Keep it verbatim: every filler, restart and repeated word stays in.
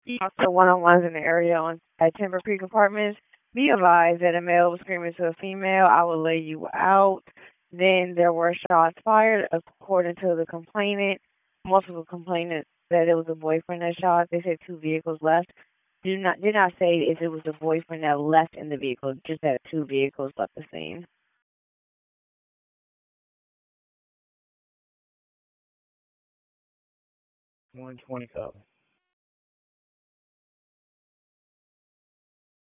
Also, one-on-ones in the area on at Timber Creek Apartments. Be advised that a male was screaming to a female, "I will lay you out." Then there were shots fired, according to the complainant. Multiple complainants that it was a boyfriend that shot. They said two vehicles left. Do not did not say if it was a boyfriend that left in the vehicle, just that two vehicles left the scene. one twenty-seven.